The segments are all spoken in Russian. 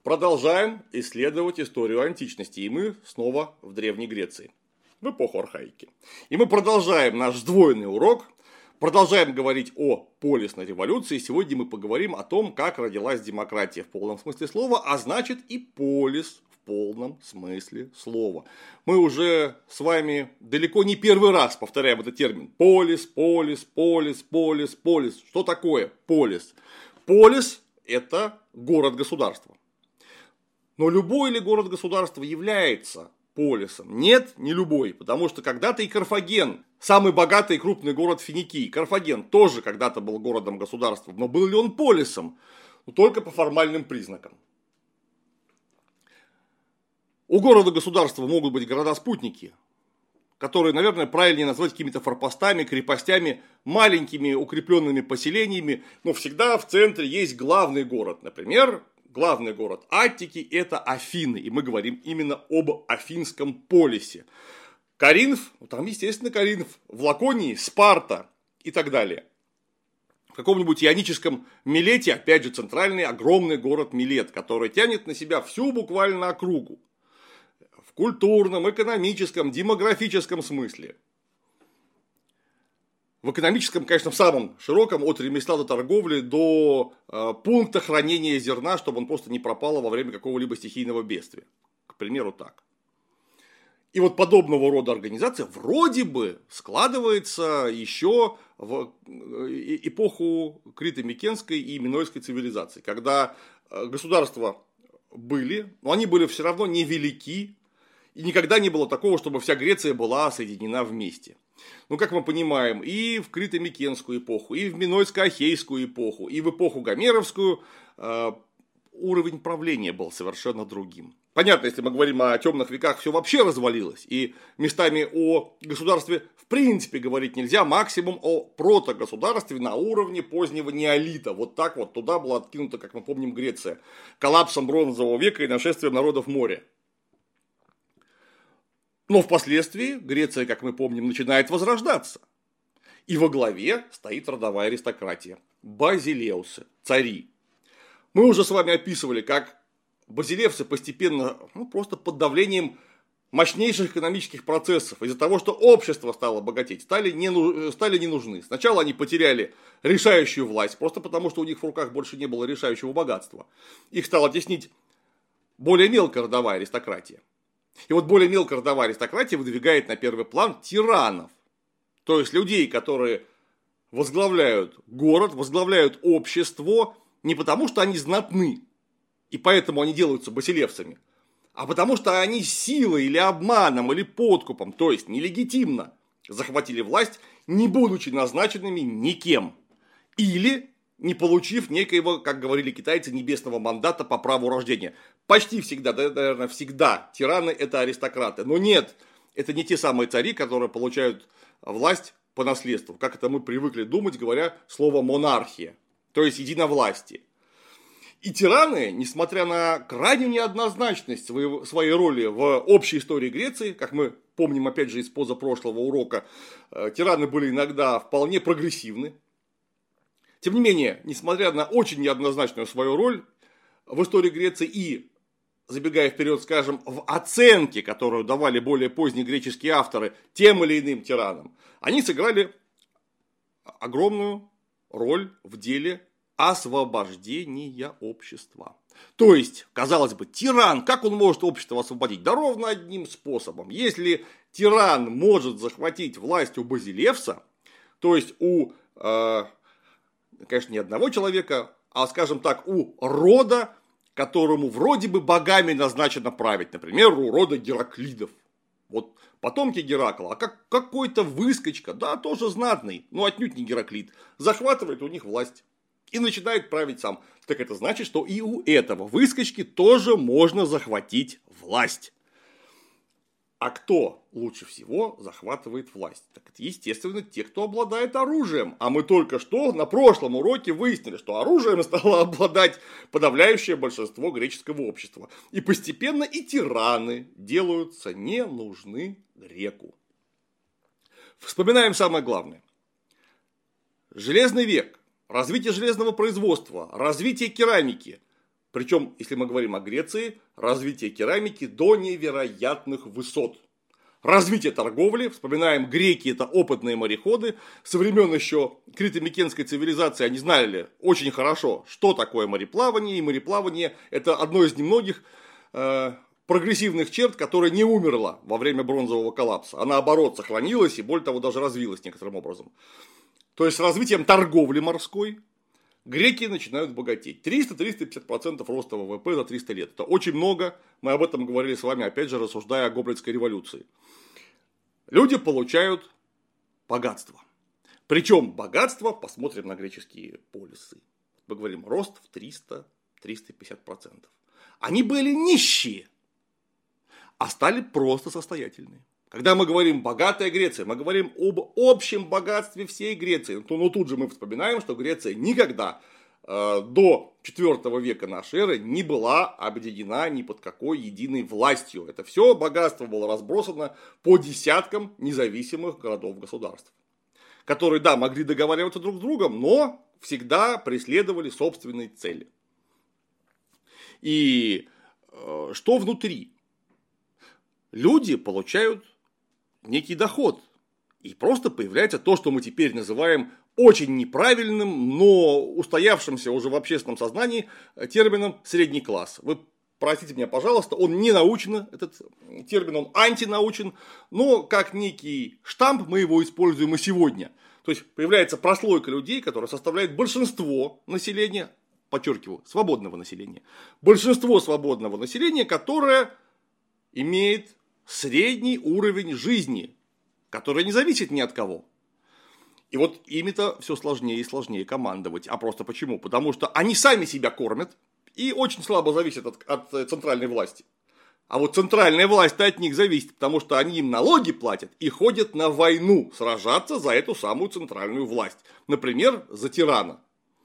Продолжаем исследовать историю античности, и мы снова в Древней Греции, в эпоху архаики. И мы продолжаем наш сдвоенный урок, продолжаем говорить о полисной революции. Сегодня мы поговорим о том, как родилась демократия в полном смысле слова, а значит и полис в полном смысле слова. Мы уже с вами далеко не первый раз повторяем этот термин. Полис, полис, полис, полис, полис. Что такое полис? Полис – это город-государство. Но любой ли город-государство является полисом? Нет, не любой. Потому что когда-то и Карфаген, самый богатый и крупный город Финикии, Карфаген тоже когда-то был городом-государством. Но был ли он полисом? Ну, только по формальным признакам. У города-государства могут быть города-спутники, которые, наверное, правильнее назвать какими-то форпостами, крепостями, маленькими укрепленными поселениями. Но всегда в центре есть главный город. Например, главный город Аттики – это Афины. И мы говорим именно об Афинском полисе. Коринф, там, естественно, Коринф. В Лаконии – Спарта и так далее. В каком-нибудь ионическом Милете, опять же, центральный огромный город Милет, который тянет на себя всю буквально округу. В культурном, экономическом, демографическом смысле. В экономическом, конечно, в самом широком, от ремесла до торговли, до пункта хранения зерна, чтобы он просто не пропало во время какого-либо стихийного бедствия. К примеру, так. И вот подобного рода организация вроде бы складывается еще в эпоху Крито-Микенской и Минойской цивилизации, когда государства были, но они были все равно невелики, и никогда не было такого, чтобы вся Греция была соединена вместе. Ну, как мы понимаем, и в Крито-Микенскую эпоху, и в Минойско-Ахейскую эпоху, и в эпоху Гомеровскую уровень правления был совершенно другим. Понятно, если мы говорим о темных веках, все вообще развалилось, и местами о государстве в принципе говорить нельзя, максимум о протогосударстве на уровне позднего неолита. Вот так вот туда была откинута, как мы помним, Греция, коллапсом бронзового века и нашествием народов моря. Но впоследствии Греция, как мы помним, начинает возрождаться. И во главе стоит родовая аристократия. Базилевсы, цари. Мы уже с вами описывали, как базилевсы постепенно, просто под давлением мощнейших экономических процессов, из-за того, что общество стало богатеть, стали не нужны. Сначала они потеряли решающую власть, просто потому, что у них в руках больше не было решающего богатства. Их стала теснить более мелкая родовая аристократия. И вот более мелкая родовая аристократия выдвигает на первый план тиранов. То есть людей, которые возглавляют город, возглавляют общество не потому, что они знатны, и поэтому они делаются басилевсами, а потому что они силой или обманом или подкупом, то есть нелегитимно, захватили власть, не будучи назначенными никем. Или не получив некоего, как говорили китайцы, небесного мандата по праву рождения. Почти всегда, да, наверное, всегда тираны – это аристократы. Но нет, это не те самые цари, которые получают власть по наследству, как это мы привыкли думать, говоря слово монархия, то есть единовластие. И тираны, несмотря на крайнюю неоднозначность своей роли в общей истории Греции, как мы помним, опять же, из позапрошлого урока, тираны были иногда вполне прогрессивны. Тем не менее, несмотря на очень неоднозначную свою роль в истории Греции и, забегая вперед, скажем, в оценке, которую давали более поздние греческие авторы тем или иным тиранам, они сыграли огромную роль в деле освобождения общества. То есть, казалось бы, тиран, как он может общество освободить? Да ровно одним способом. Если тиран может захватить власть у базилевса, то есть у, конечно, не одного человека, а, скажем так, у рода, которому вроде бы богами назначено править. Например, у рода Гераклидов. Вот потомки Геракла, а какой-то выскочка, да, тоже знатный, но отнюдь не Гераклид, захватывает у них власть и начинает править сам. Так это значит, что и у этого выскочки тоже можно захватить власть. А кто лучше всего захватывает власть? Так это, естественно, те, кто обладает оружием. А мы только что на прошлом уроке выяснили, что оружием стало обладать подавляющее большинство греческого общества. И постепенно и тираны делаются не нужны греку. Вспоминаем самое главное. Железный век, развитие железного производства, развитие керамики Причем, если мы говорим о Греции, развитие керамики до невероятных высот. Развитие торговли, вспоминаем, греки это опытные мореходы, со времен еще крито-микенской цивилизации они знали очень хорошо, что такое мореплавание, и мореплавание это одно из немногих прогрессивных черт, которая не умерла во время бронзового коллапса, а наоборот сохранилась и более того даже развилась некоторым образом. То есть с развитием торговли морской греки начинают богатеть. 300-350% роста ВВП за 300 лет. Это очень много. Мы об этом говорили с вами, опять же, рассуждая о Гоблинской революции. Люди получают богатство. Причем богатство, посмотрим на греческие полисы. Мы говорим, рост в 300-350%. Они были нищие, а стали просто состоятельные. Когда мы говорим «богатая Греция», мы говорим об общем богатстве всей Греции. Но тут же мы вспоминаем, что Греция никогда до IV века нашей эры не была объединена ни под какой единой властью. Это все богатство было разбросано по десяткам независимых городов-государств, которые, да, могли договариваться друг с другом, но всегда преследовали собственные цели. И что внутри? Люди получают некий доход. И просто появляется то, что мы теперь называем очень неправильным, но устоявшимся уже в общественном сознании термином «средний класс». Вы простите меня, пожалуйста, он не научен, этот термин, он антинаучен, но как некий штамп мы его используем и сегодня. То есть появляется прослойка людей, которая составляет большинство населения, подчеркиваю, свободного населения. Большинство свободного населения, которое имеет средний уровень жизни, который не зависит ни от кого. И вот ими-то все сложнее и сложнее командовать. А просто почему? Потому что они сами себя кормят и очень слабо зависят от центральной власти. А вот центральная власть от них зависит, потому что они им налоги платят и ходят на войну сражаться за эту самую центральную власть. Например, за тирана.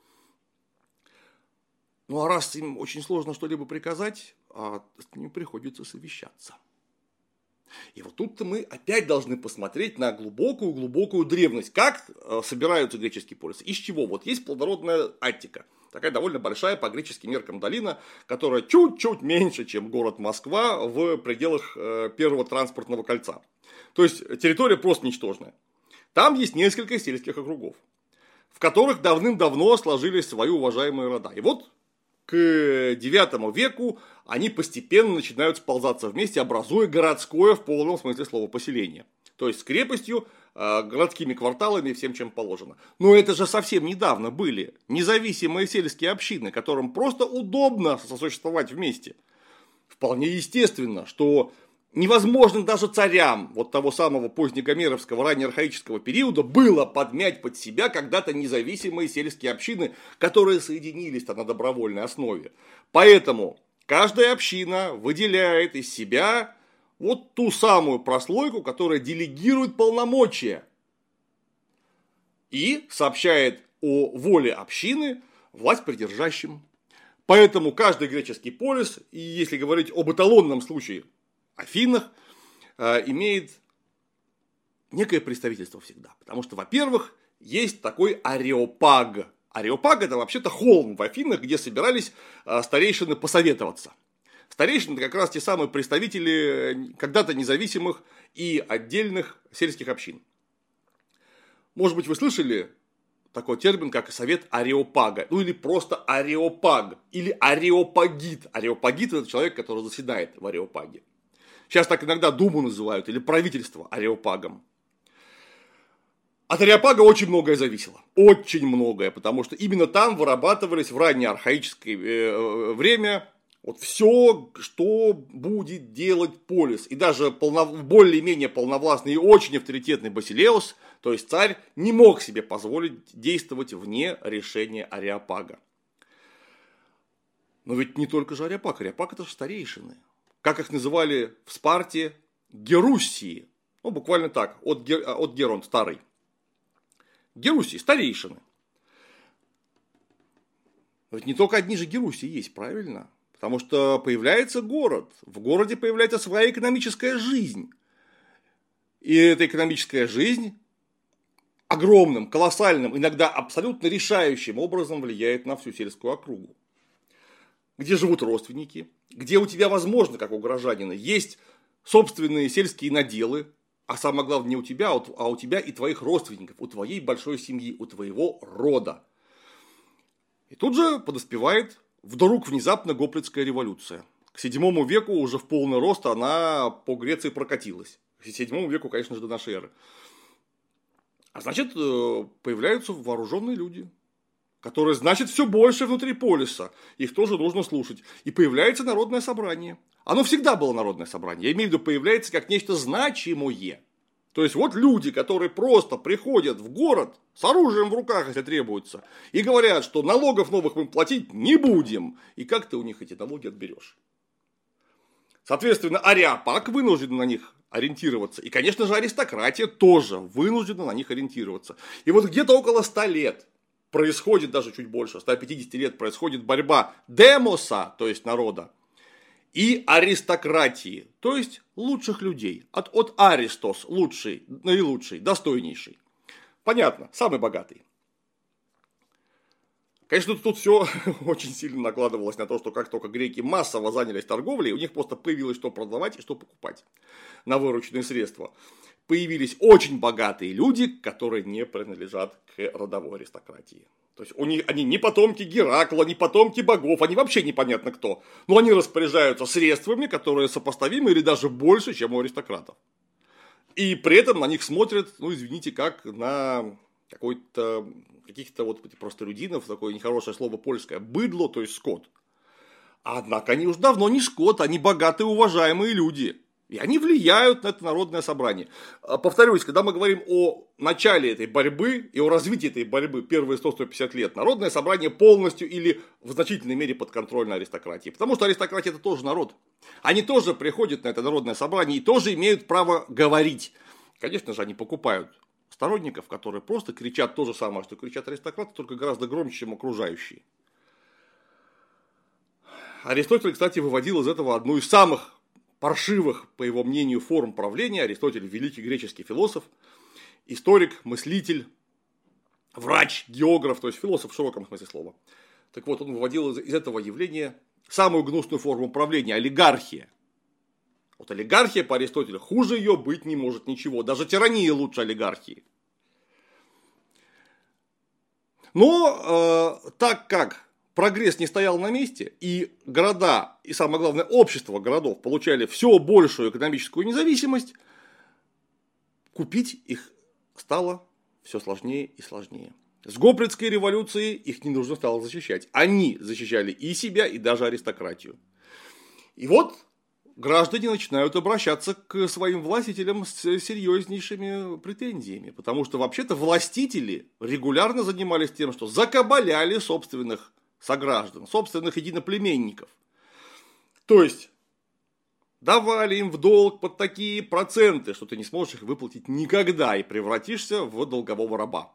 Ну а раз им очень сложно что-либо приказать, с ними приходится совещаться. И вот тут-то мы опять должны посмотреть на глубокую древность. Как собираются греческие полисы? Из чего? Вот есть плодородная Аттика. Такая довольно большая по греческим меркам долина, которая чуть-чуть меньше, чем город Москва в пределах первого транспортного кольца. То есть территория просто ничтожная. Там есть несколько сельских округов, в которых давным-давно сложились свои уважаемые рода. И вот к IX веку они постепенно начинают сползаться вместе, образуя городское в полном смысле слова поселение. То есть с крепостью, городскими кварталами и всем, чем положено. Но это же совсем недавно были независимые сельские общины, которым просто удобно сосуществовать вместе. Вполне естественно, что невозможно даже царям вот того самого позднегомеровского, раннеархаического периода было подмять под себя когда-то независимые сельские общины, которые соединились-то на добровольной основе. Поэтому каждая община выделяет из себя вот ту самую прослойку, которая делегирует полномочия и сообщает о воле общины власть придержащим. Поэтому каждый греческий полис, и если говорить об эталонном случае, Афинах, имеет некое представительство всегда. Потому что, во-первых, есть такой ареопаг. Ареопаг – это вообще-то холм в Афинах, где собирались старейшины посоветоваться. Старейшины – это как раз те самые представители когда-то независимых и отдельных сельских общин. Может быть, вы слышали такой термин, как совет ареопага, ну или просто ареопаг, или ареопагит. Ареопагит – это человек, который заседает в ареопаге. Сейчас так иногда Думу называют, или правительство ареопагом. От ареопага очень многое зависело. Очень многое, потому что именно там вырабатывались в раннеархаическое время вот все, что будет делать полис. И даже более-менее полновластный и очень авторитетный Басилеус, то есть царь, не мог себе позволить действовать вне решения ареопага. Но ведь не только же ареопаг. Ареопаг – это же старейшины. Как их называли в Спарте, геруссии. Ну, буквально так, от Герон, старый. Геруссии, старейшины. Но ведь не только одни же геруссии есть, правильно? Потому что появляется город. В городе появляется своя экономическая жизнь. И эта экономическая жизнь огромным, колоссальным, иногда абсолютно решающим образом влияет на всю сельскую округу. где живут родственники, где у тебя, возможно, как у горожанина, есть собственные сельские наделы, а самое главное не у тебя, а у тебя и твоих родственников, у твоей большой семьи, у твоего рода. И тут же подоспевает вдруг внезапно Гоплитская революция. К VII веку уже в полный рост она по Греции прокатилась. К VII веку, конечно же, до нашей эры. А значит, появляются вооруженные люди, которые, значит, все больше внутри полиса. Их тоже нужно слушать. И появляется народное собрание. Оно всегда было народное собрание. Я имею в виду, появляется как нечто значимое. То есть, вот люди, которые просто приходят в город с оружием в руках, если требуется, и говорят, что налогов новых мы платить не будем. И как ты у них эти налоги отберешь? Соответственно, ареопаг вынужден на них ориентироваться. И, конечно же, аристократия тоже вынуждена на них ориентироваться. И вот где-то около 100 лет происходит, даже чуть больше, 150 лет происходит борьба демоса, то есть народа, и аристократии, то есть лучших людей. От Аристос, лучший, наилучший, достойнейший. Понятно, самый богатый. Конечно, тут все очень сильно накладывалось на то, что как только греки массово занялись торговлей, у них просто появилось что продавать и что покупать на вырученные средства. Появились очень богатые люди, которые не принадлежат к родовой аристократии. То есть они не потомки Геракла, не потомки богов, они вообще непонятно кто. Но они распоряжаются средствами, которые сопоставимы или даже больше, чем у аристократов. И при этом на них смотрят, ну извините, как на каких-то вот простолюдинов, такое нехорошее слово польское, быдло, то есть скот. Однако они уже давно не скот, они богатые, уважаемые люди. И они влияют на это народное собрание. Повторюсь, когда мы говорим о начале этой борьбы и о развитии этой борьбы первые 100-150 лет, народное собрание полностью или в значительной мере подконтрольно аристократии. Потому что аристократия – это тоже народ. Они тоже приходят на это народное собрание и тоже имеют право говорить. Конечно же, они покупают сторонников, которые просто кричат то же самое, что кричат аристократы, только гораздо громче, чем окружающие. Аристотель, кстати, выводил из этого одну из самых паршивых, по его мнению, форм правления. Аристотель – великий греческий философ, историк, мыслитель, врач, географ, то есть философ в широком смысле слова. Так вот, он выводил из этого явления самую гнусную форму правления – олигархия. Вот олигархия по Аристотелю, хуже ее быть не может ничего. Даже тирания лучше олигархии. Но так как прогресс не стоял на месте, и города, и самое главное, общество городов получали все большую экономическую независимость, купить их стало все сложнее и сложнее. С Гоплитской революцией их не нужно стало защищать. Они защищали и себя, и даже аристократию. И вот граждане начинают обращаться к своим властителям с серьезнейшими претензиями. Потому что вообще-то властители регулярно занимались тем, что закабаляли собственных сограждан, собственных единоплеменников. То есть давали им в долг под такие проценты, что ты не сможешь их выплатить никогда и превратишься в долгового раба.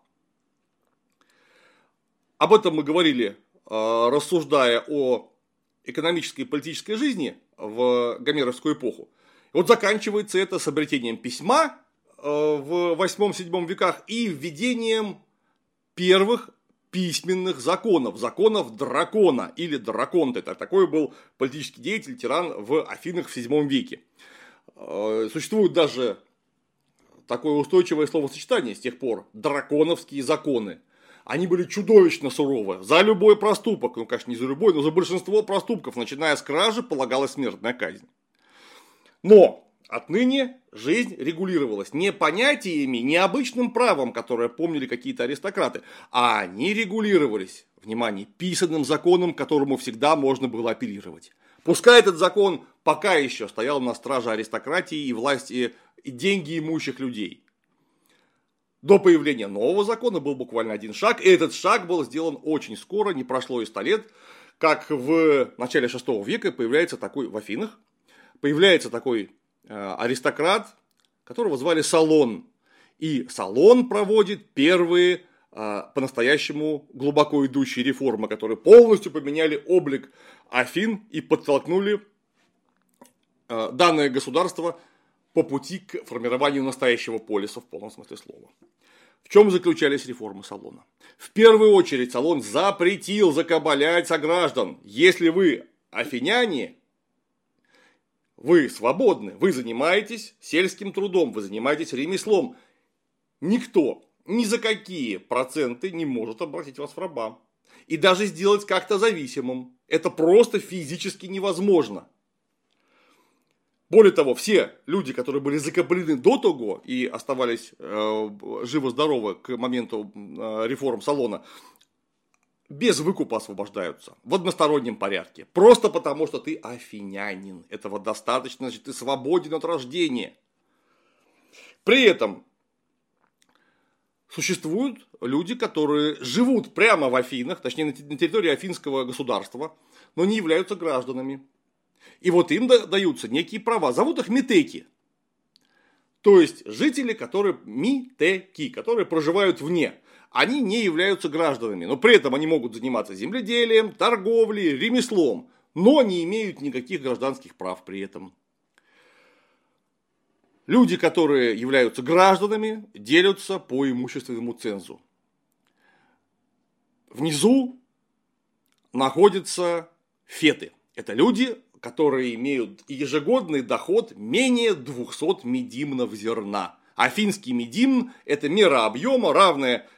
Об этом мы говорили, рассуждая о экономической и политической жизни в гомеровскую эпоху. Вот заканчивается это с обретением письма в 8-7 веках и введением первых письменных законов, законов дракона или драконты. Такой был политический деятель, тиран в Афинах в VII веке. Существует даже такое устойчивое словосочетание с тех пор – драконовские законы. Они были чудовищно суровы. За любой проступок, ну, конечно, не за любой, но за большинство проступков, начиная с кражи, полагалась смертная казнь. Но отныне жизнь регулировалась не понятиями, не обычным правом, которое помнили какие-то аристократы, а они регулировались, внимание, писанным законом, к которому всегда можно было апеллировать. Пускай этот закон пока еще стоял на страже аристократии и власти и деньги имущих людей. До появления нового закона был буквально один шаг, и этот шаг был сделан очень скоро, не прошло и 100 лет, как в начале VI века появляется такой в Афинах, появляется такой аристократ, которого звали Солон. И Солон проводит первые по-настоящему глубоко идущие реформы, которые полностью поменяли облик Афин и подтолкнули данное государство по пути к формированию настоящего полиса в полном смысле слова. В чем заключались реформы Солона? В первую очередь Солон запретил закабалять сограждан. Если вы Афиняне, вы свободны, вы занимаетесь сельским трудом, вы занимаетесь ремеслом. Никто ни за какие проценты не может обратить вас в раба. И даже сделать как-то зависимым. Это просто физически невозможно. Более того, все люди, которые были закабалены до того и оставались живы-здоровы к моменту реформ Солона, без выкупа освобождаются в одностороннем порядке. Просто потому, что ты афинянин. Этого достаточно, значит, ты свободен от рождения. При этом существуют люди, которые живут прямо в Афинах, точнее на территории Афинского государства, но не являются гражданами. И вот им даются некие права. Зовут их метеки. То есть жители, которые митеки, которые проживают вне. Они не являются гражданами, но при этом они могут заниматься земледелием, торговлей, ремеслом, но не имеют никаких гражданских прав при этом. Люди, которые являются гражданами, делятся по имущественному цензу. Внизу находятся феты. Это люди, которые имеют ежегодный доход менее 200 медимнов зерна. Афинский медимн – это мера объема, равная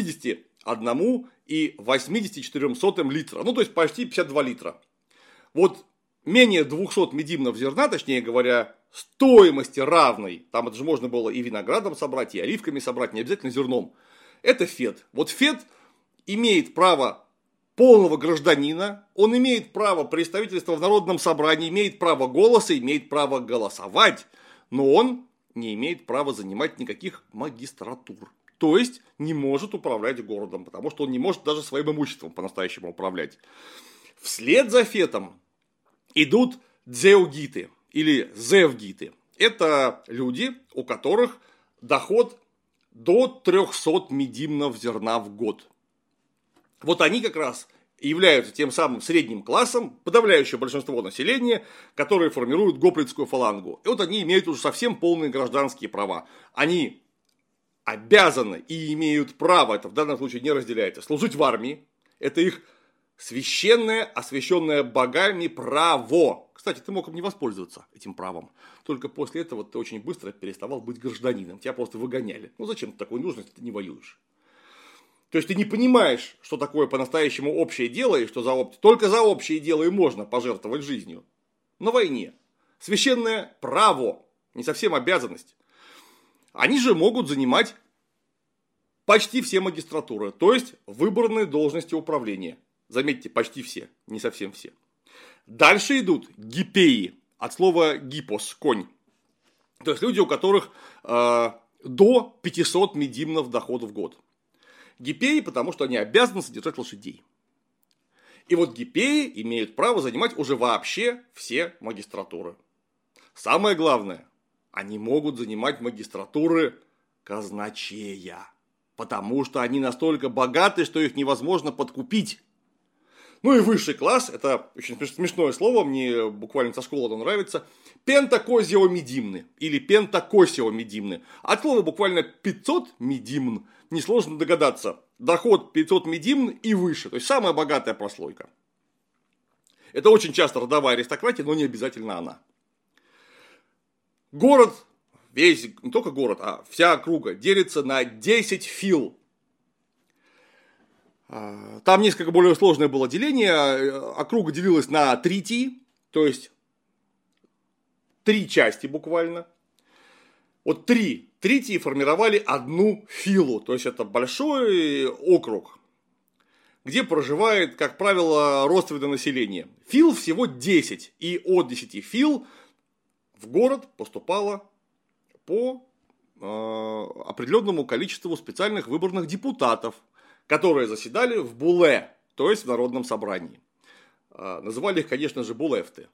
51,84 литра. Ну, то есть почти 52 литра. Вот менее 200 медимнов зерна, точнее говоря, стоимости равной, там это же можно было и виноградом собрать, и оливками собрать, не обязательно зерном. Это фет. Вот фет имеет право полного гражданина, он имеет право представительства в народном собрании, имеет право голоса, имеет право голосовать, но он не имеет права занимать никаких магистратур. То есть не может управлять городом, потому что он не может даже своим имуществом по-настоящему управлять. Вслед за фетом идут дзеугиты или зевгиты. Это люди, у которых доход до 300 медимнов зерна в год. Вот они как раз являются тем самым средним классом, подавляющее большинство населения, которые формируют гоплитскую фалангу. И вот они имеют уже совсем полные гражданские права. Они обязаны и имеют право, это в данном случае не разделяется, служить в армии. Это их священное, освященное богами право. Кстати, ты мог не воспользоваться этим правом. Только после этого ты очень быстро переставал быть гражданином. Тебя просто выгоняли. Ну зачем ты такой нужен, если ты не воюешь? То есть ты не понимаешь, что такое по-настоящему общее дело, и что только за общее дело и можно пожертвовать жизнью. На войне. Священное право, не совсем обязанность. Они же могут занимать почти все магистратуры, то есть выборные должности управления. Заметьте, почти все, не совсем все. Дальше идут гипеи, от слова гипос, конь. То есть люди, у которых до 500 медимнов дохода в год. Гипеи, потому что они обязаны содержать лошадей. И вот гипеи имеют право занимать уже вообще все магистратуры. Самое главное, они могут занимать магистратуры казначея. Потому что они настолько богаты, что их невозможно подкупить. Ну и высший класс, это очень смешное слово, мне буквально со школы оно нравится, пентакозиомедимны или пентакосиомедимны. От слова буквально 500 медимн, несложно догадаться, доход 500 медимн и выше, то есть самая богатая прослойка. Это очень часто родовая аристократия, но не обязательно она. Город, весь, не только город, а вся округа делится на 10 фил. Там несколько более сложное было деление. Округа делилась на тритии, то есть 3 части буквально. Вот 3 тритии формировали одну филу, то есть это большой округ, где проживает, как правило, родственное население. Фил всего 10, и от 10 фил в город поступало по определенному количеству специальных выборных депутатов, которые заседали в буле, то есть в народном собрании. Называли их, конечно же, булефты.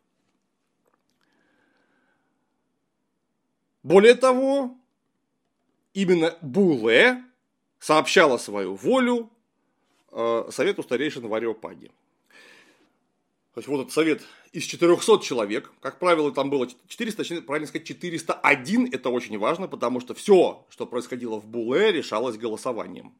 Более того, именно буле сообщала свою волю совету старейшин в Ареопаге. То есть вот этот совет из 400 человек, как правило, там было 400, точнее, правильно сказать, 401, это очень важно, потому что все, что происходило в буле, решалось голосованием.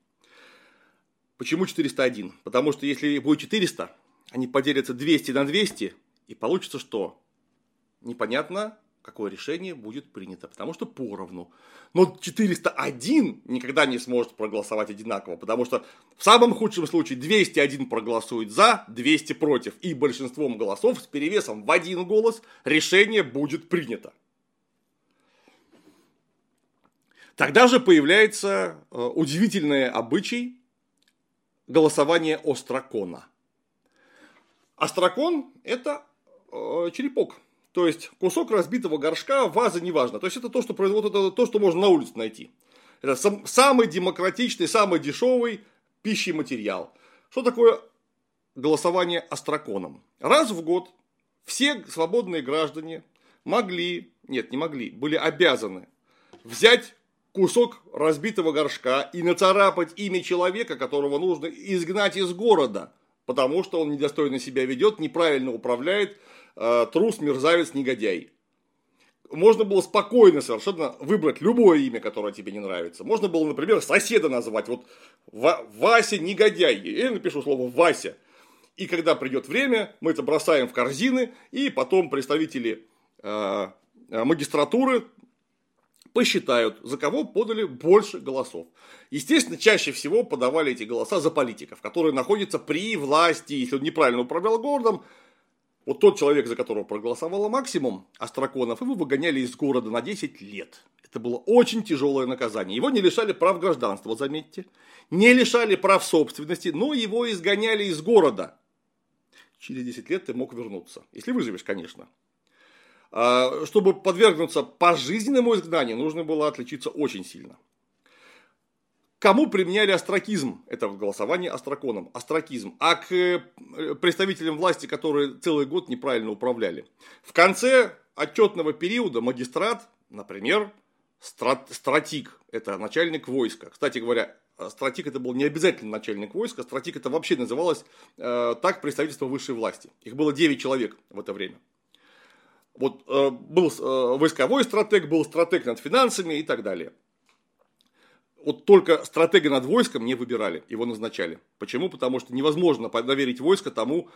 Почему 401? Потому что если будет 400, они поделятся 200 на 200, И получится что? Непонятно, какое решение будет принято, потому что поровну. Но 401 никогда не сможет проголосовать одинаково, потому что в самом худшем случае 201 проголосует за, 200 против. И большинством голосов с перевесом в 1 голос решение будет принято. Тогда же появляется удивительный обычай голосования острокона. Острокон – это черепок. То есть кусок разбитого горшка, вазы, неважно. То есть это то, что производит, это то, что можно на улице найти. Это самый демократичный, самый дешевый пищематериал. Что такое голосование остроконом? Раз в год все свободные граждане были обязаны взять кусок разбитого горшка и нацарапать имя человека, которого нужно изгнать из города, потому что он недостойно себя ведет, неправильно управляет, трус, мерзавец, негодяй. Можно было спокойно совершенно выбрать любое имя, которое тебе не нравится. Можно было, например, соседа назвать. Вот Вася негодяй. Я напишу слово Вася. И когда придет время, мы это бросаем в корзины, и потом представители магистратуры посчитают, за кого подали больше голосов. Естественно, чаще всего подавали эти голоса за политиков, которые находятся при власти. Если он неправильно управлял городом, вот тот человек, за которого проголосовало максимум остроконов, его выгоняли из города на 10 лет. Это было очень тяжелое наказание. Его не лишали прав гражданства, заметьте. Не лишали прав собственности, но его изгоняли из города. Через 10 лет ты мог вернуться. Если выживешь, конечно. Чтобы подвергнуться пожизненному изгнанию, нужно было отличиться очень сильно. Кому применяли остракизм? Это голосование остроконом. Остракизм. А к представителям власти, которые целый год неправильно управляли. В конце отчетного периода магистрат, например, стратик. Это начальник войска. Кстати говоря, стратик это был не обязательно начальник войска. Стратик это вообще называлось так представительство высшей власти. Их было 9 человек в это время. Вот был войсковой стратег, был стратег над финансами и так далее. Вот только стратега над войском не выбирали, его назначали. Почему? Потому что невозможно доверить войско тому,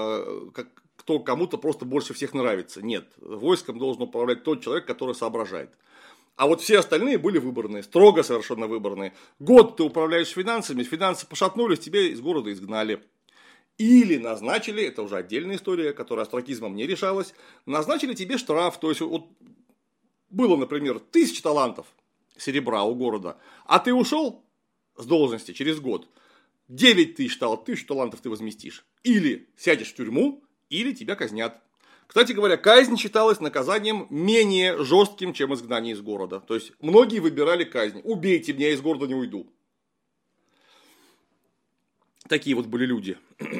кто кому-то просто больше всех нравится. Нет, войском должен управлять тот человек, который соображает. А вот все остальные были выборные, строго совершенно выборные. Год ты управляешь финансами, финансы пошатнулись, тебя из города изгнали. Или назначили, это уже отдельная история, которая остракизмом не решалась, назначили тебе штраф. То есть, вот было, например, 1000 талантов серебра у города, а ты ушел с должности через год, 9000 талантов ты возместишь. Или сядешь в тюрьму, или тебя казнят. Кстати говоря, казнь считалась наказанием менее жестким, чем изгнание из города. То есть, многие выбирали казнь. Убейте меня, из города не уйду. Такие вот были люди.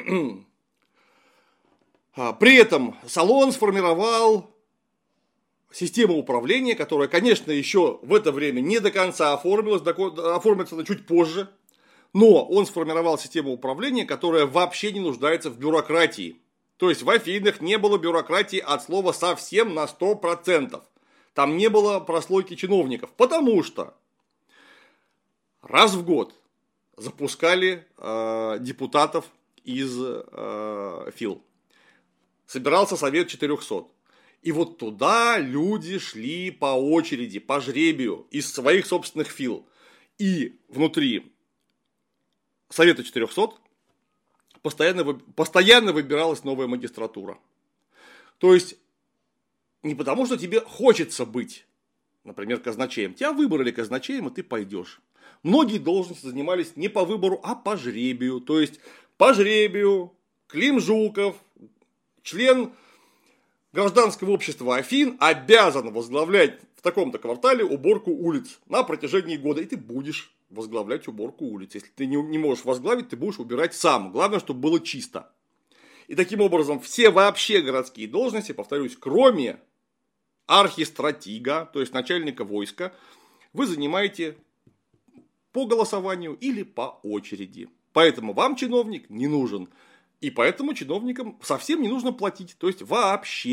При этом Солон сформировал систему управления, которая, конечно, еще в это время не до конца оформилась, оформится она чуть позже. Но он сформировал систему управления, которая вообще не нуждается в бюрократии. То есть в Афинах не было бюрократии от слова совсем на 100%. Там не было прослойки чиновников. Потому что раз в год запускали депутатов из фил. Собирался совет 400. И вот туда люди шли по очереди, по жребию, из своих собственных фил. И внутри совета 400 постоянно выбиралась новая магистратура. То есть, не потому, что тебе хочется быть, например, казначеем. Тебя выбрали казначеем, и ты пойдешь. Многие должности занимались не по выбору, а по жребию. То есть, по жребию Клим Жуков, член гражданского общества Афин, обязан возглавлять в таком-то квартале уборку улиц на протяжении года. И ты будешь возглавлять уборку улиц. Если ты не можешь возглавить, ты будешь убирать сам. Главное, чтобы было чисто. И таким образом, все вообще городские должности, повторюсь, кроме архистратига, то есть начальника войска, вы занимаете по голосованию или по очереди. Поэтому вам чиновник не нужен. И поэтому чиновникам совсем не нужно платить. То есть вообще.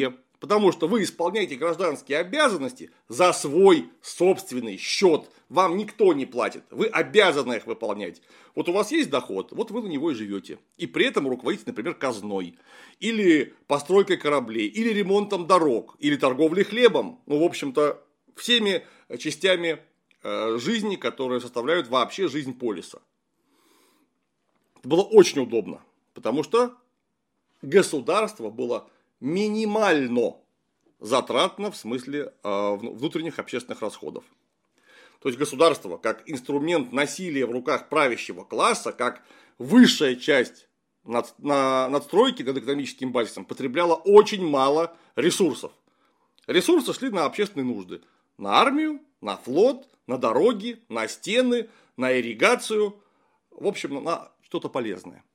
Потому что вы исполняете гражданские обязанности за свой собственный счет. Вам никто не платит. Вы обязаны их выполнять. Вот у вас есть доход, вот вы на него и живете. И при этом руководите, например, казной. Или постройкой кораблей. Или ремонтом дорог. Или торговлей хлебом. Ну, в общем-то, всеми частями жизни, которые составляют вообще жизнь полиса. Это было очень удобно. Потому что государство было минимально затратно в смысле внутренних общественных расходов. То есть государство как инструмент насилия в руках правящего класса, как высшая часть надстройки над экономическим базисом потребляло очень мало ресурсов. Ресурсы шли на общественные нужды. На армию, на флот, на дороги, на стены, на ирригацию. В общем, на что-то полезное.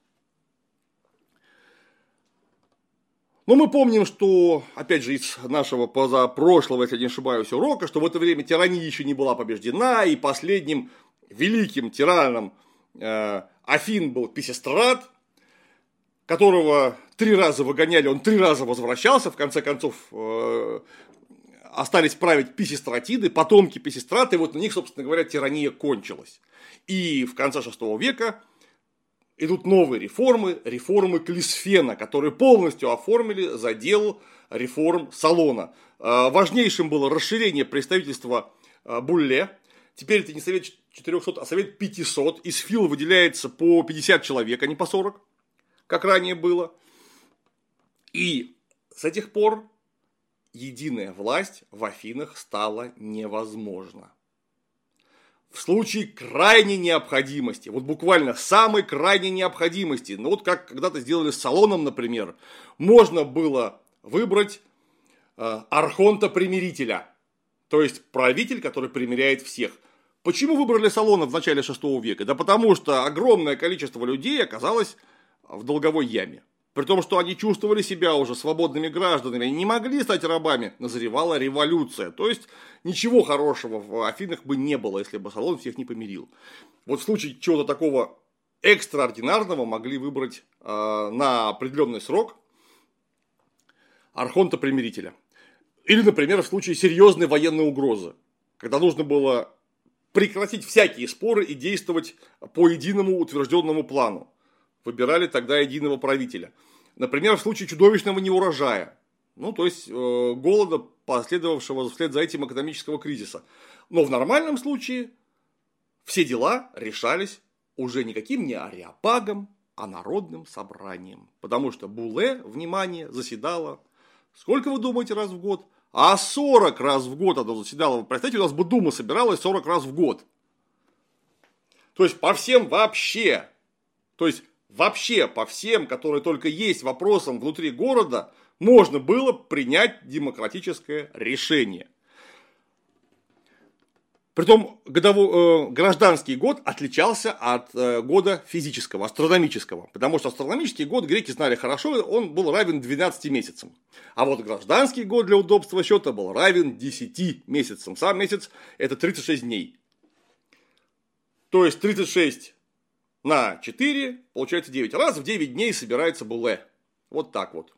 Но мы помним, что, опять же, из нашего позапрошлого, если не ошибаюсь, урока, что в это время тирания еще не была побеждена, и последним великим тираном Афин был Писистрат, которого 3 раза выгоняли, он 3 раза возвращался, в конце концов остались править Писистратиды, потомки Писистрата, и вот на них, собственно говоря, тирания кончилась. И в конце VI века идут новые реформы, реформы Клисфена, которые полностью оформили задел реформ Солона. Важнейшим было расширение представительства Булле. Теперь это не совет 400, а совет 500. Из Фил выделяется по 50 человек, а не по 40, как ранее было. И с этих пор единая власть в Афинах стала невозможна. В случае крайней необходимости, вот буквально самой крайней необходимости, ну вот как когда-то сделали с Солоном, например, можно было выбрать архонта-примирителя, то есть правитель, который примиряет всех. Почему выбрали Солона в начале VI века? Да потому что огромное количество людей оказалось в долговой яме. При том, что они чувствовали себя уже свободными гражданами, они не могли стать рабами, назревала революция. То есть, ничего хорошего в Афинах бы не было, если бы Солон всех не помирил. Вот в случае чего-то такого экстраординарного могли выбрать на определенный срок архонта-примирителя. Или, например, в случае серьезной военной угрозы, когда нужно было прекратить всякие споры и действовать по единому утвержденному плану. Выбирали тогда единого правителя. Например, в случае чудовищного неурожая. Ну, то есть, голода, последовавшего вслед за этим экономического кризиса. Но в нормальном случае все дела решались уже никаким не ареопагом, а народным собранием. Потому что Булле, внимание, заседало. Сколько вы думаете раз в год? А 40 раз в год оно заседало. Представьте, у нас бы Дума собиралась 40 раз в год. То есть, по всем вообще. То есть, вообще по всем, которые только есть вопросам внутри города, можно было принять демократическое решение. Притом гражданский год отличался от года физического, астрономического. Потому что астрономический год греки знали хорошо, он был равен 12 месяцам. А вот гражданский год для удобства счета был равен 10 месяцам. Сам месяц это 36 дней. То есть 36 на 4, получается 9. Раз в 9 дней собирается Булле. Вот так вот.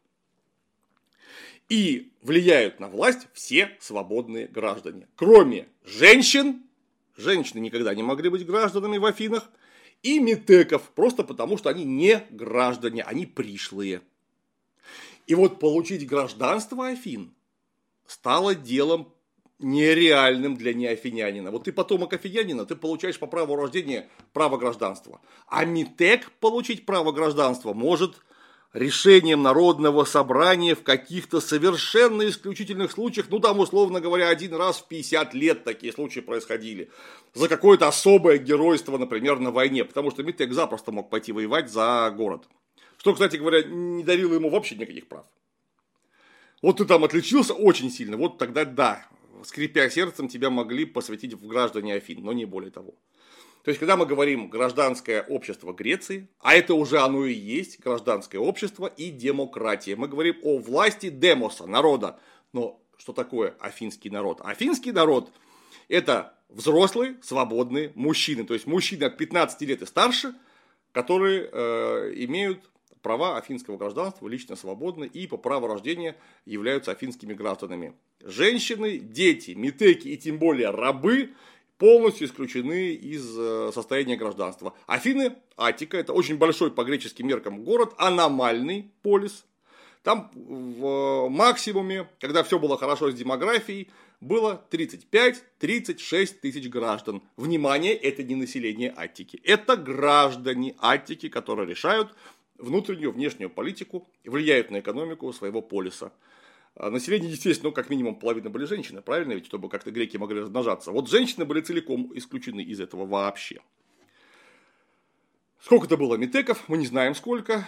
И влияют на власть все свободные граждане. Кроме женщин. Женщины никогда не могли быть гражданами в Афинах. И метеков. Просто потому, что они не граждане, они пришлые. И вот получить гражданство Афин стало делом нереальным для неафинянина. Вот ты потомок афинянина, ты получаешь по праву рождения право гражданства. А метек получить право гражданства может решением народного собрания в каких-то совершенно исключительных случаях, ну там, условно говоря, 1 раз в 50 лет такие случаи происходили. За какое-то особое геройство, например, на войне. Потому что метек запросто мог пойти воевать за город. Что, кстати говоря, не дарило ему вообще никаких прав. Вот ты там отличился очень сильно, вот тогда да. Скрипя сердцем, тебя могли посвятить в граждане Афин, но не более того. То есть, когда мы говорим гражданское общество Греции, а это уже оно и есть, гражданское общество и демократия. Мы говорим о власти демоса, народа. Но что такое афинский народ? Афинский народ – это взрослые, свободные мужчины. То есть, мужчины от 15 лет и старше, которые имеют права афинского гражданства лично свободны и по праву рождения являются афинскими гражданами. Женщины, дети, метеки и тем более рабы полностью исключены из состояния гражданства. Афины, Аттика, это очень большой по греческим меркам город, аномальный полис. Там в максимуме, когда все было хорошо с демографией, было 35-36 тысяч граждан. Внимание, это не население Аттики. Это граждане Аттики, которые решают внутреннюю, внешнюю политику, влияют на экономику своего полиса. Население, естественно, как минимум половина были женщины, правильно ведь, чтобы как-то греки могли размножаться. Вот женщины были целиком исключены из этого вообще. Сколько это было метеков, мы не знаем сколько.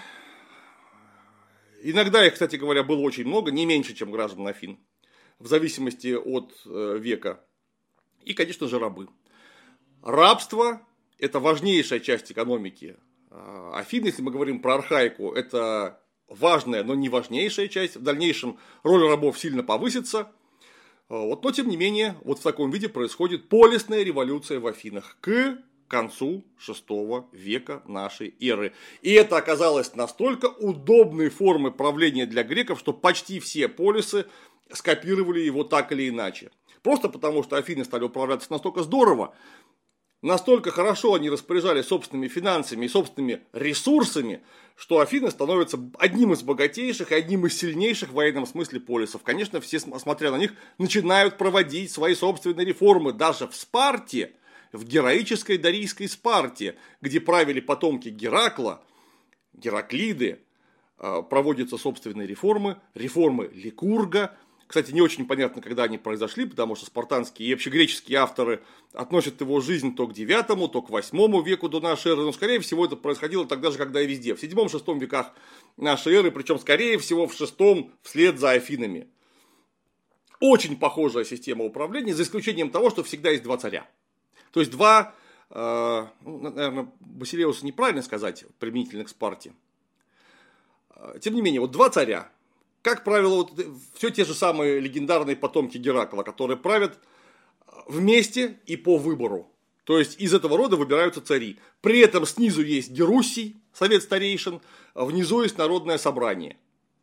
Иногда их, кстати говоря, было очень много, не меньше, чем граждан Афин, в зависимости от века. И, конечно же, рабы. Рабство – это важнейшая часть экономики Афин. Если мы говорим про архаику, это важная, но не важнейшая часть. В дальнейшем роль рабов сильно повысится. Но, тем не менее, вот в таком виде происходит полисная революция в Афинах к концу VI века нашей эры. И это оказалось настолько удобной формой правления для греков, что почти все полисы скопировали его так или иначе. Просто потому, что Афины стали управляться настолько здорово, настолько хорошо они распоряжались собственными финансами и собственными ресурсами, что Афины становятся одним из богатейших и одним из сильнейших в военном смысле полисов. Конечно, все, смотря на них, начинают проводить свои собственные реформы. Даже в Спарте, в героической Дарийской Спарте, где правили потомки Геракла, Гераклиды, проводятся собственные реформы, реформы Ликурга. Кстати, не очень понятно, когда они произошли, потому что спартанские и вообще греческие авторы относят его жизнь то к 9, то к 8 веку до нашей эры. Но, скорее всего, это происходило тогда же, когда и везде. В 7-6 веках нашей эры, причем, скорее всего, в 6 вслед за Афинами. Очень похожая система управления, за исключением того, что всегда есть два царя. То есть два, наверное, Басилеуса неправильно сказать, применительно к Спарте. Тем не менее, вот два царя. Как правило, вот все те же самые легендарные потомки Геракла, которые правят вместе и по выбору. То есть из этого рода выбираются цари. При этом снизу есть Геруссий, совет старейшин, внизу есть народное собрание.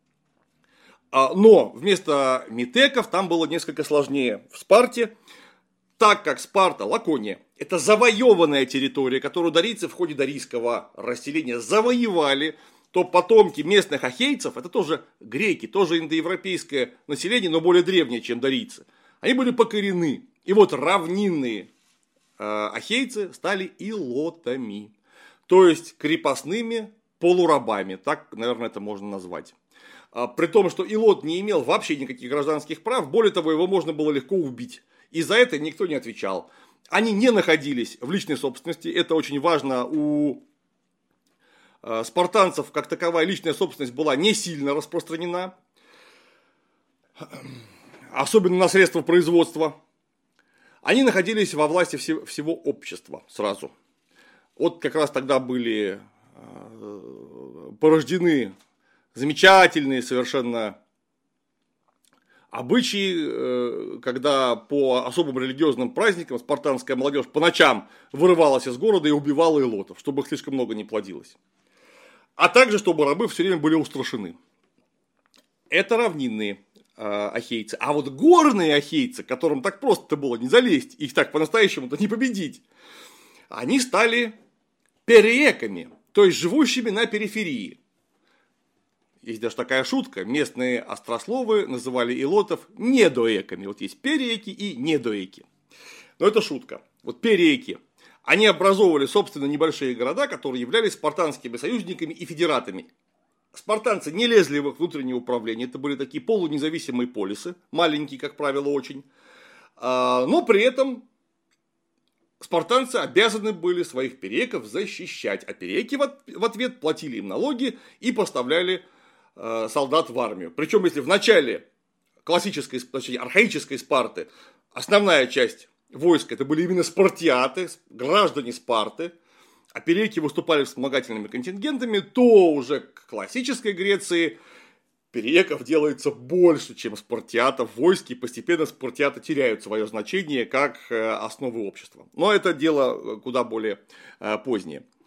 Но вместо метеков там было несколько сложнее. В Спарте, так как Спарта, Лакония, это завоеванная территория, которую дарийцы в ходе дарийского расселения завоевали, то потомки местных ахейцев, это тоже греки, тоже индоевропейское население, но более древнее, чем дарийцы. Они были покорены. И вот равнинные ахейцы стали илотами. То есть крепостными полурабами. Так, наверное, это можно назвать. При том, что илот не имел вообще никаких гражданских прав. Более того, его можно было легко убить. И за это никто не отвечал. Они не находились в личной собственности. Это очень важно. У спартанцев, как таковая личная собственность была не сильно распространена, особенно на средства производства. Они находились во власти всего общества сразу. Вот как раз тогда были порождены замечательные совершенно обычаи, когда по особым религиозным праздникам спартанская молодежь по ночам вырывалась из города и убивала илотов, чтобы их слишком много не плодилось. А также, чтобы рабы все время были устрашены. Это равнинные ахейцы. А вот горные ахейцы, которым так просто-то было не залезть, их так по-настоящему-то не победить, они стали периеками, то есть живущими на периферии. Есть даже такая шутка, местные острословы называли илотов недоеками. Вот есть периеки и недоеки. Но это шутка. Вот периеки. Они образовывали, собственно, небольшие города, которые являлись спартанскими союзниками и федератами. Спартанцы не лезли в их внутреннее управление. Это были такие полунезависимые полисы. Маленькие, как правило, очень. Но при этом спартанцы обязаны были своих периеков защищать. А периеки в ответ платили им налоги и поставляли солдат в армию. Причем, если в начале классической, точнее, архаической Спарты основная часть войска это были именно спартиаты, граждане Спарты, а периеки выступали вспомогательными контингентами, то уже к классической Греции периеков делается больше, чем спартиатов в войске, и постепенно спартиаты теряют свое значение как основы общества. Но это дело куда более позднее.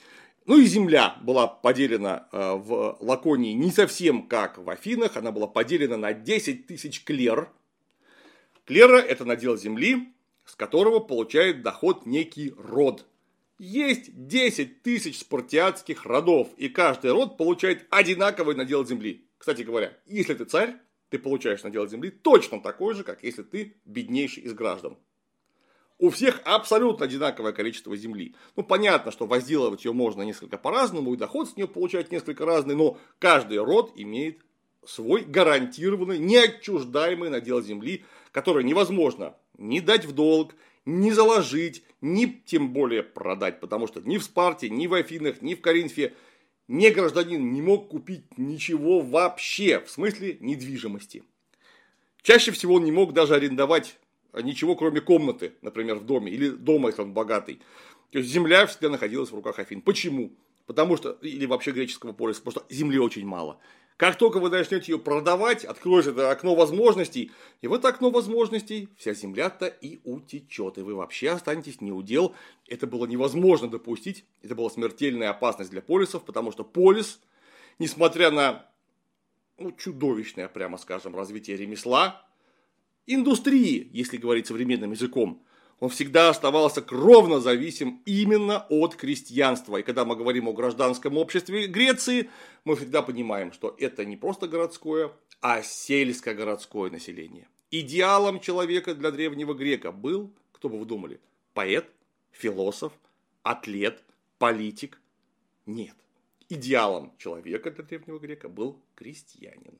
Ну и земля была поделена в Лаконии не совсем как в Афинах, она была поделена на 10 тысяч клер. Клера – это надел земли, с которого получает доход некий род. Есть 10 тысяч спартиатских родов, и каждый род получает одинаковый надел земли. Кстати говоря, если ты царь, ты получаешь надел земли точно такой же, как если ты беднейший из граждан. У всех абсолютно одинаковое количество земли. Ну, понятно, что возделывать ее можно несколько по-разному, и доход с нее получать несколько разный, но каждый род имеет свой гарантированный, неотчуждаемый надел земли, который невозможно ни дать в долг, ни заложить, ни тем более продать, потому что ни в Спарте, ни в Афинах, ни в Коринфе ни гражданин не мог купить ничего вообще, в смысле недвижимости. Чаще всего он не мог даже арендовать ничего, кроме комнаты, например, в доме, или дома, если он богатый. То есть земля всегда находилась в руках Афин. Почему? Потому что, или вообще греческого полиса, потому что земли очень мало. Как только вы начнете ее продавать, откроется это окно возможностей, и в это окно возможностей вся земля-то и утечет, и вы вообще останетесь неудел. Это было невозможно допустить, это была смертельная опасность для полисов, потому что полис, несмотря на чудовищное, прямо скажем, развитие ремесла, индустрии, если говорить современным языком, он всегда оставался кровно зависим именно от крестьянства. И когда мы говорим о гражданском обществе Греции, мы всегда понимаем, что это не просто городское, а сельско-городское население. Идеалом человека для древнего грека был, кто бы вы думали, поэт, философ, атлет, политик? Нет. Идеалом человека для древнего грека был крестьянин.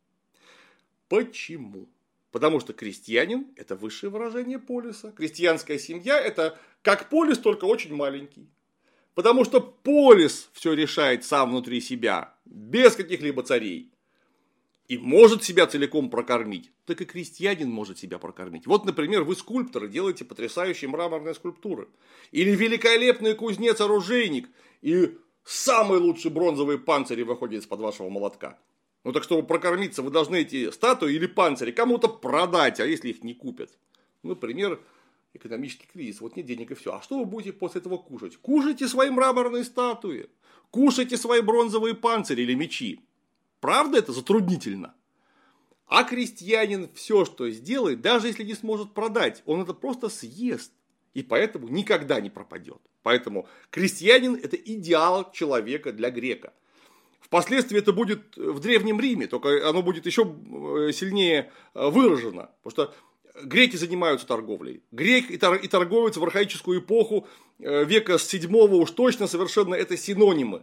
Почему? Потому что крестьянин – это высшее выражение полиса. Крестьянская семья – это как полис, только очень маленький. Потому что полис все решает сам внутри себя, без каких-либо царей. И может себя целиком прокормить. Так и крестьянин может себя прокормить. Вот, например, вы скульпторы, делаете потрясающие мраморные скульптуры. Или великолепный кузнец-оружейник. И самые лучшие бронзовые панцири выходят из-под вашего молотка. Ну так, чтобы прокормиться, вы должны эти статуи или панцири кому-то продать, а если их не купят? Например, экономический кризис, вот нет денег и все. А что вы будете после этого кушать? Кушайте свои мраморные статуи, кушайте свои бронзовые панцири или мечи. Правда это затруднительно? А крестьянин все, что сделает, даже если не сможет продать, он это просто съест. И поэтому никогда не пропадет. Поэтому крестьянин – это идеал человека для грека. Впоследствии это будет в Древнем Риме, только оно будет еще сильнее выражено. Потому что греки занимаются торговлей. Грек и торговец в архаическую эпоху века с 7-го уж точно совершенно это синонимы.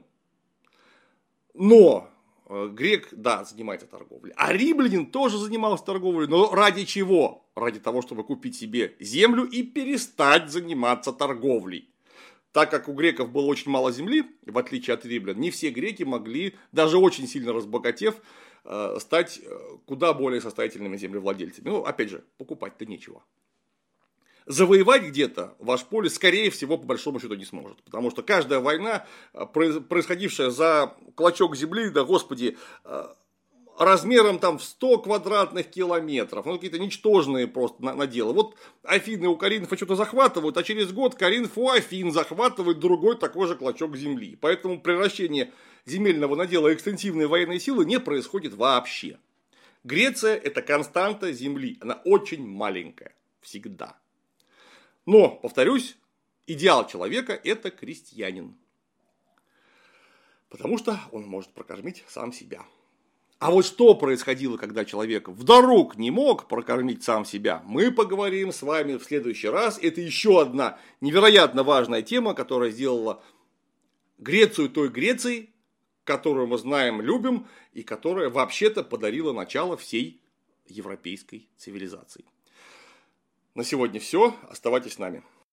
Но грек, да, занимается торговлей. А римлянин тоже занимался торговлей. Но ради чего? Ради того, чтобы купить себе землю и перестать заниматься торговлей. Так как у греков было очень мало земли, в отличие от римлян, не все греки могли, даже очень сильно разбогатев, стать куда более состоятельными землевладельцами. Ну, опять же, покупать-то нечего. Завоевать где-то ваш полис, скорее всего, по большому счету не сможет. Потому что каждая война, происходившая за клочок земли, да господи, размером там в 100 квадратных километров. Ну, какие-то ничтожные просто наделы. Вот Афины у Коринфа что-то захватывают, а через год Коринф у Афин захватывает другой такой же клочок земли. Поэтому превращение земельного надела и экстенсивной военной силы не происходит вообще. Греция – это константа земли. Она очень маленькая. Всегда. Но, повторюсь, идеал человека – это крестьянин. Потому что он может прокормить сам себя. А вот что происходило, когда человек вдруг не мог прокормить сам себя, мы поговорим с вами в следующий раз. Это еще одна невероятно важная тема, которая сделала Грецию той Грецией, которую мы знаем, любим, и которая вообще-то подарила начало всей европейской цивилизации. На сегодня все. Оставайтесь с нами.